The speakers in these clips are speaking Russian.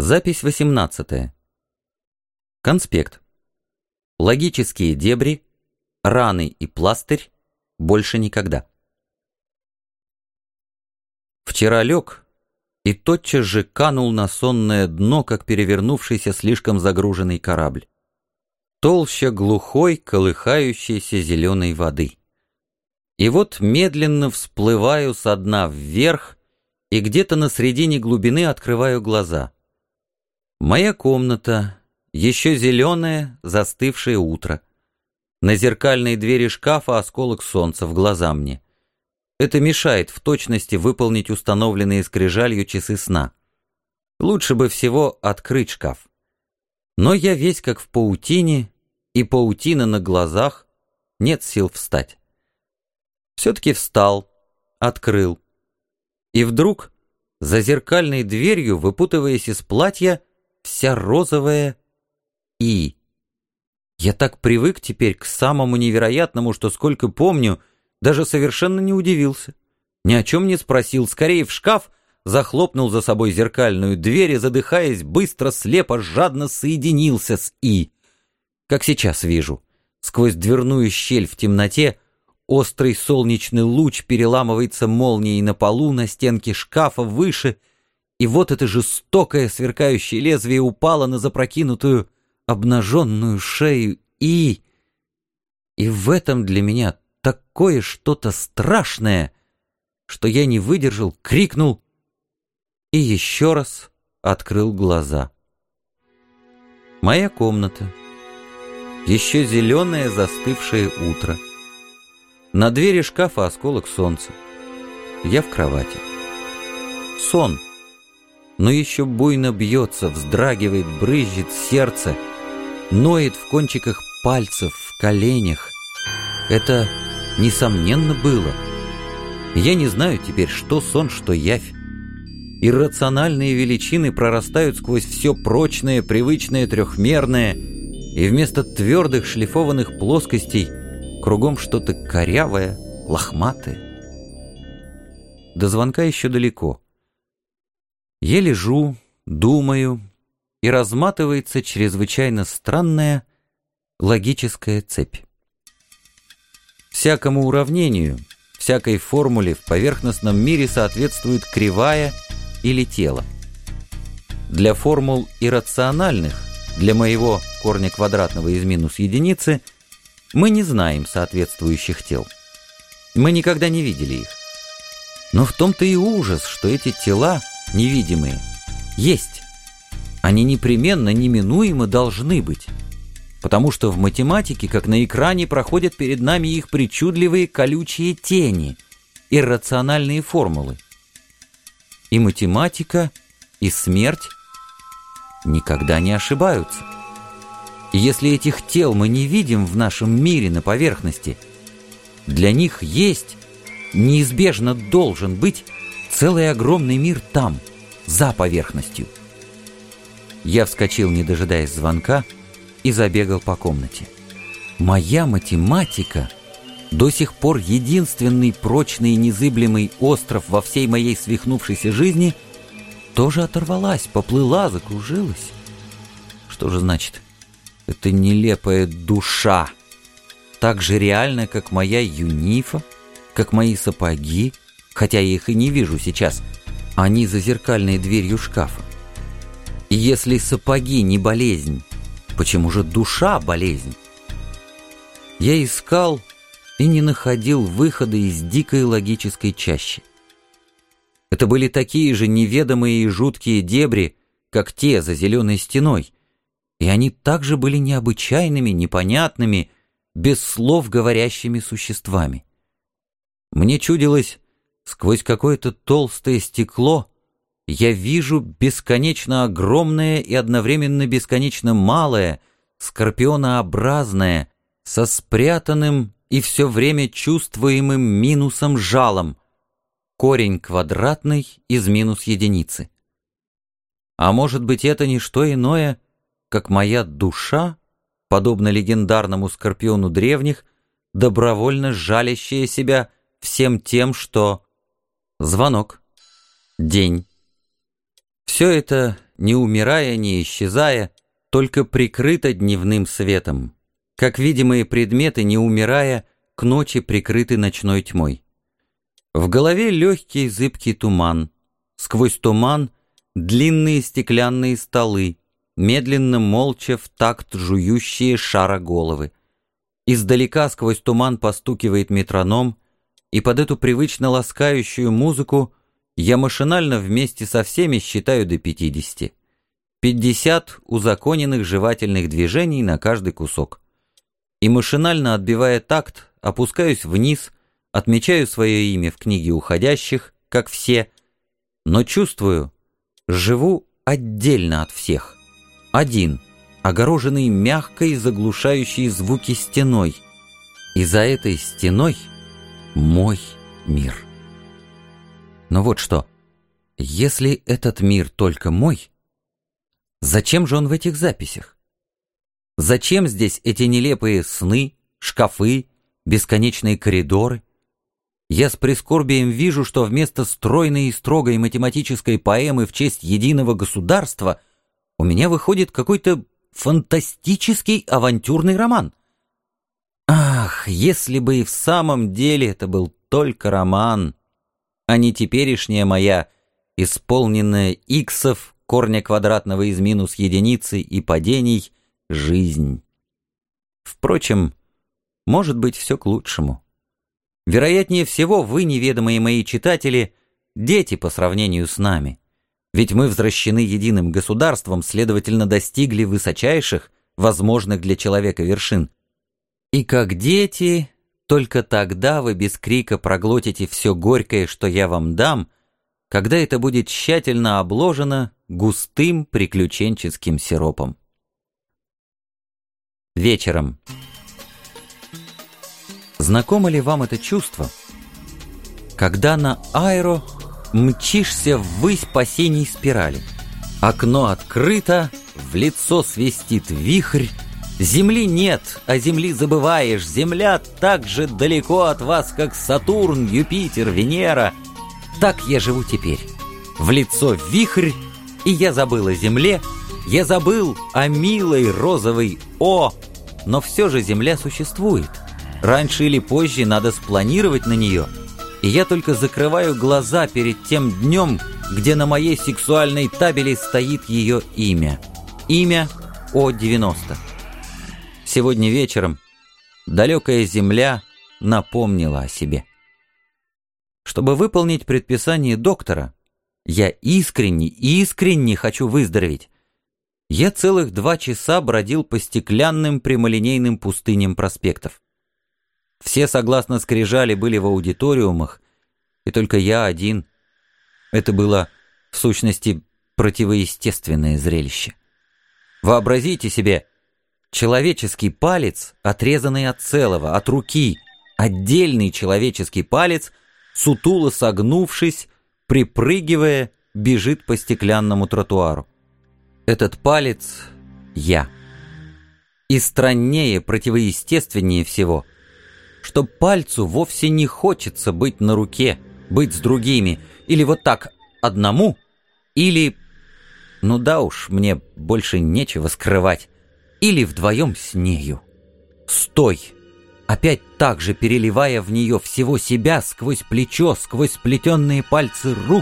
Запись 18. Конспект. Логические дебри, раны и пластырь, больше никогда. Вчера лег и тотчас же канул на сонное дно, как перевернувшийся слишком загруженный корабль. Толща глухой, колыхающейся зеленой воды. И вот медленно всплываю со дна вверх и где-то на середине глубины открываю глаза. Моя комната, еще зеленое, застывшее утро. На зеркальной двери шкафа осколок солнца в глаза мне. Это мешает в точности выполнить установленные скрижалью часы сна. Лучше бы всего открыть шкаф. Но я весь как в паутине, и паутина на глазах, нет сил встать. Все-таки встал, открыл. И вдруг, за зеркальной дверью, выпутываясь из платья, вся розовая и... Я так привык теперь к самому невероятному, что сколько помню, даже совершенно не удивился. Ни о чем не спросил, скорее в шкаф, захлопнул за собой зеркальную дверь и, задыхаясь, быстро, слепо, жадно соединился с «и». Как сейчас вижу, сквозь дверную щель в темноте острый солнечный луч переламывается молнией на полу, на стенке шкафа, выше, и вот это жестокое сверкающее лезвие упало на запрокинутую обнаженную шею и в этом для меня такое что-то страшное, что я не выдержал, крикнул и еще раз открыл глаза. Моя комната. Еще зеленое застывшее утро. На двери шкафа осколок солнца. Я в кровати. Сон. Но еще буйно бьется, вздрагивает, брызжет сердце, ноет в кончиках пальцев, в коленях. Это, несомненно, было. Я не знаю теперь, что сон, что явь. Иррациональные величины прорастают сквозь все прочное, привычное, трехмерное, и вместо твердых шлифованных плоскостей кругом что-то корявое, лохматое. До звонка еще далеко. Я лежу, думаю, и разматывается чрезвычайно странная логическая цепь. Всякому уравнению, всякой формуле в поверхностном мире соответствует кривая или тело. Для формул иррациональных, для моего корня квадратного из минус единицы, мы не знаем соответствующих тел. Мы никогда не видели их. Но в том-то и ужас, что эти тела невидимые есть. Они непременно, неминуемо должны быть. Потому что в математике, как на экране, проходят перед нами их причудливые колючие тени, иррациональные формулы. И математика, и смерть никогда не ошибаются. И если этих тел мы не видим в нашем мире на поверхности, для них есть, неизбежно должен быть целый огромный мир там, за поверхностью. Я вскочил, не дожидаясь звонка, и забегал по комнате. Моя математика, до сих пор единственный прочный и незыблемый остров во всей моей свихнувшейся жизни, тоже оторвалась, поплыла, закружилась. Что же значит? Это нелепая душа, так же реальна, как моя юнифа, как мои сапоги, хотя я их и не вижу сейчас, они за зеркальной дверью шкафа. И если сапоги не болезнь, почему же душа болезнь? Я искал и не находил выхода из дикой логической чащи. Это были такие же неведомые и жуткие дебри, как те за зеленой стеной, и они также были необычайными, непонятными, без слов говорящими существами. Мне чудилось, сквозь какое-то толстое стекло я вижу бесконечно огромное и одновременно бесконечно малое, скорпионообразное, со спрятанным и все время чувствуемым минусом жалом, корень квадратный из минус единицы. А может быть, это не что иное, как моя душа, подобно легендарному скорпиону древних, добровольно жалящая себя всем тем, что... Звонок. День. Все это не умирая, не исчезая, только прикрыта дневным светом, как видимые предметы, не умирая, к ночи прикрыты ночной тьмой. В голове легкий зыбкий туман, сквозь туман длинные стеклянные столы, медленно, молча, в такт жующие шара головы. Издалека сквозь туман постукивает метроном, и под эту привычно ласкающую музыку я машинально вместе со всеми считаю до 50. 50 узаконенных жевательных движений на каждый кусок. И машинально отбивая такт, опускаюсь вниз, отмечаю свое имя в книге уходящих, как все, но чувствую, живу отдельно от всех. Один, огороженный мягкой, заглушающей звуки стеной. И за этой стеной мой мир. Но вот что, если этот мир только мой, зачем же он в этих записях? Зачем здесь эти нелепые сны, шкафы, бесконечные коридоры? Я с прискорбием вижу, что вместо стройной и строгой математической поэмы в честь единого государства у меня выходит какой-то фантастический авантюрный роман. Ах, если бы и в самом деле это был только роман, а не теперешняя моя, исполненная иксов, корня квадратного из минус единицы и падений, жизнь. Впрочем, может быть, все к лучшему. Вероятнее всего, вы, неведомые мои читатели, дети по сравнению с нами. Ведь мы взращены единым государством, следовательно, достигли высочайших, возможных для человека вершин. И как дети, только тогда вы без крика проглотите все горькое, что я вам дам, когда это будет тщательно обложено густым приключенческим сиропом. Вечером. Знакомо ли вам это чувство, когда на аэро мчишься ввысь по синей спирали? Окно открыто, в лицо свистит вихрь, земли нет, а земли забываешь, земля так же далеко от вас, как Сатурн, Юпитер, Венера. Так я живу теперь. В лицо вихрь, и я забыл о земле, я забыл о милой розовой О, но все же земля существует. Раньше или позже надо спланировать на нее, и я только закрываю глаза перед тем днем, где на моей сексуальной табели стоит ее имя. Имя О-90. Сегодня вечером далекая земля напомнила о себе. Чтобы выполнить предписание доктора, я искренне хочу выздороветь. Я целых 2 часа бродил по стеклянным прямолинейным пустыням проспектов. Все, согласно скрижали, были в аудиториумах, и только я один. Это было, в сущности, противоестественное зрелище. Вообразите себе, человеческий палец, отрезанный от целого, от руки, отдельный человеческий палец, сутуло согнувшись, припрыгивая, бежит по стеклянному тротуару. Этот палец — я. И страннее, противоестественнее всего, что пальцу вовсе не хочется быть на руке, быть с другими, или вот так одному, или, ну да уж, мне больше нечего скрывать, или вдвоем с нею. Стой! Опять так же переливая в нее всего себя сквозь плечо, сквозь сплетенные пальцы рук.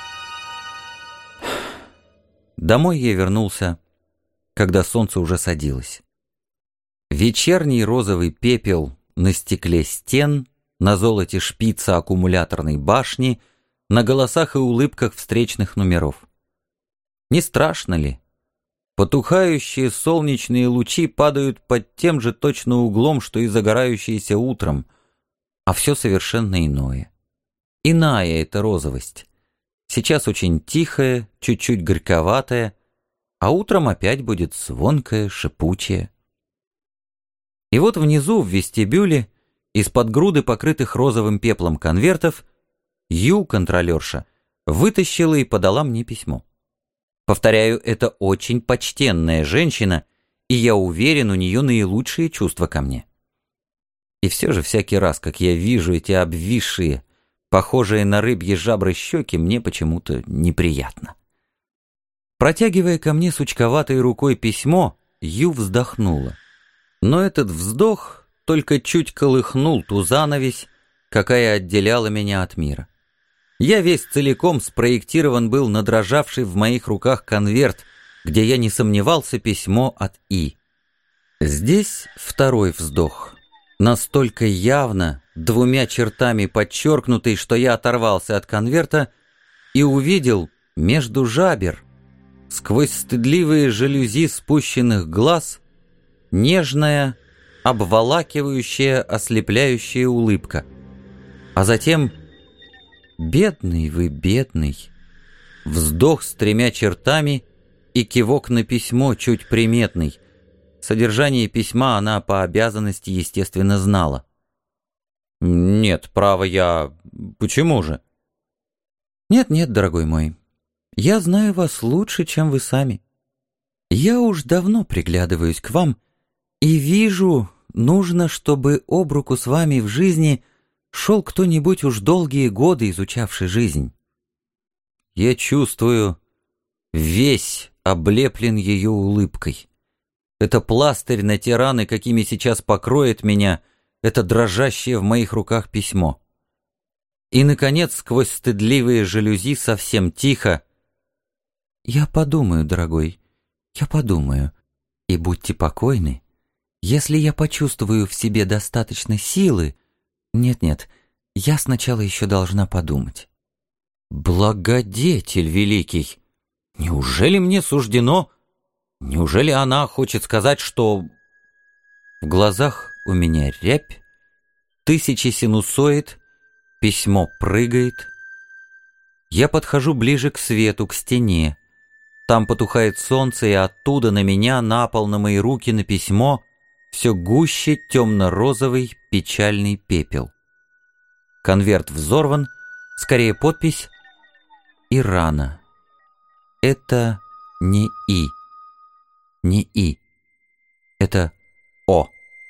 Домой я вернулся, когда солнце уже садилось. Вечерний розовый пепел на стекле стен, на золоте шпица аккумуляторной башни, на голосах и улыбках встречных номеров. Не страшно ли? Потухающие солнечные лучи падают под тем же точно углом, что и загорающиеся утром, а все совершенно иное. Иная эта розовость. Сейчас очень тихая, чуть-чуть горьковатая, а утром опять будет звонкая, шипучая. И вот внизу, в вестибюле, из-под груды покрытых розовым пеплом конвертов, Ю, контролерша, вытащила и подала мне письмо. Повторяю, это очень почтенная женщина, и я уверен, у нее наилучшие чувства ко мне. И все же всякий раз, как я вижу эти обвисшие, похожие на рыбьи жабры щеки, мне почему-то неприятно. Протягивая ко мне сучковатой рукой письмо, Ю вздохнула. Но этот вздох только чуть колыхнул ту занавесь, какая отделяла меня от мира. Я весь целиком спроектирован был на дрожавший в моих руках конверт, где я не сомневался, письмо от И. Здесь второй вздох, настолько явно, двумя чертами подчеркнутый, что я оторвался от конверта и увидел между жабер, сквозь стыдливые жалюзи спущенных глаз, нежная, обволакивающая, ослепляющая улыбка. А затем «Бедный вы, бедный!» Вздох с тремя чертами и кивок на письмо чуть приметный. Содержание письма она по обязанности, естественно, знала. «Нет, право, я... Почему же?» «Нет-нет, дорогой мой, я знаю вас лучше, чем вы сами. Я уж давно приглядываюсь к вам и вижу, нужно, чтобы об руку с вами в жизни шел кто-нибудь уж долгие годы изучавший жизнь. Я чувствую, весь облеплен ее улыбкой. Это пластырь на те раны, какими сейчас покроет меня это дрожащее в моих руках письмо. И, наконец, сквозь стыдливые жалюзи совсем тихо: «Я подумаю, дорогой, я подумаю, и будьте покойны, если я почувствую в себе достаточно силы. Нет-нет, я сначала еще должна подумать». Благодетель великий! Неужели мне суждено? Неужели она хочет сказать, что... В глазах у меня рябь, тысячи синусоид, письмо прыгает. Я подхожу ближе к свету, к стене. Там потухает солнце, и оттуда на меня, на пол, на мои руки, на письмо все гуще темно-розовый печальный пепел. Конверт взорван, скорее подпись и рана. Это не И. Не И. Это О.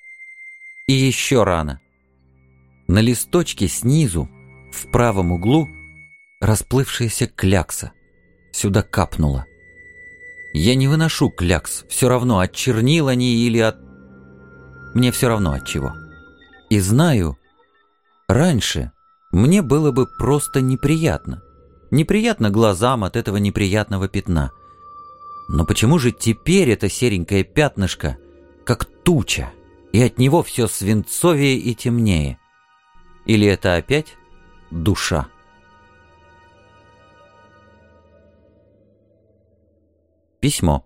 И еще рана. На листочке снизу, в правом углу, расплывшаяся клякса. Сюда капнула. Я не выношу клякс, все равно, от чернил они или от... Мне все равно от чего. И знаю, раньше мне было бы просто неприятно. Неприятно глазам от этого неприятного пятна. Но почему же теперь это серенькое пятнышко, как туча, и от него все свинцовее и темнее? Или это опять душа? Письмо.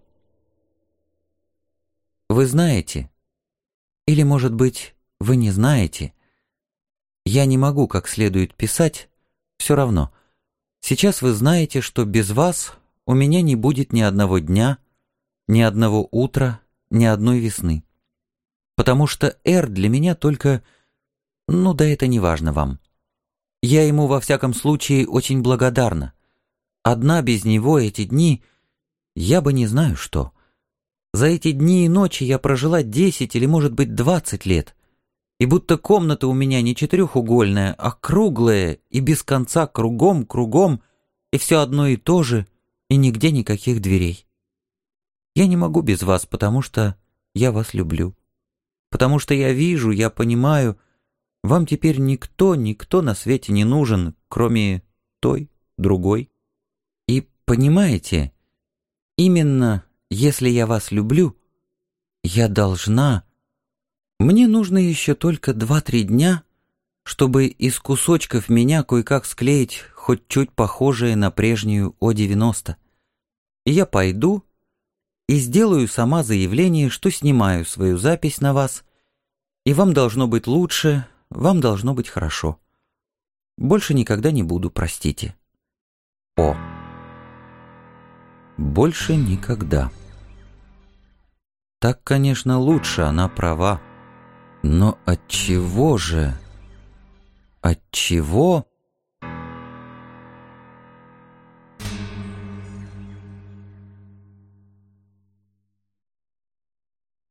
Вы знаете, или, может быть, вы не знаете, я не могу как следует писать, все равно. Сейчас вы знаете, что без вас у меня не будет ни одного дня, ни одного утра, ни одной весны. Потому что «Р» для меня только... Ну да это не важно вам. Я ему во всяком случае очень благодарна. Одна без него эти дни... Я бы не знаю что. За эти дни и ночи я прожила 10 или, может быть, 20 лет. И будто комната у меня не четырехугольная, а круглая, и без конца кругом, и все одно и то же, и нигде никаких дверей. Я не могу без вас, потому что я вас люблю. Потому что я вижу, я понимаю, вам теперь никто на свете не нужен, кроме той, другой. И понимаете, именно если я вас люблю, я должна... Мне нужно еще только 2-3 дня, чтобы из кусочков меня кое-как склеить хоть чуть похожее на прежнюю О-90. И я пойду и сделаю сама заявление, что снимаю свою запись на вас, и вам должно быть лучше, вам должно быть хорошо. Больше никогда не буду, простите. О. Больше никогда. Так, конечно, лучше, она права. Но отчего же? Отчего?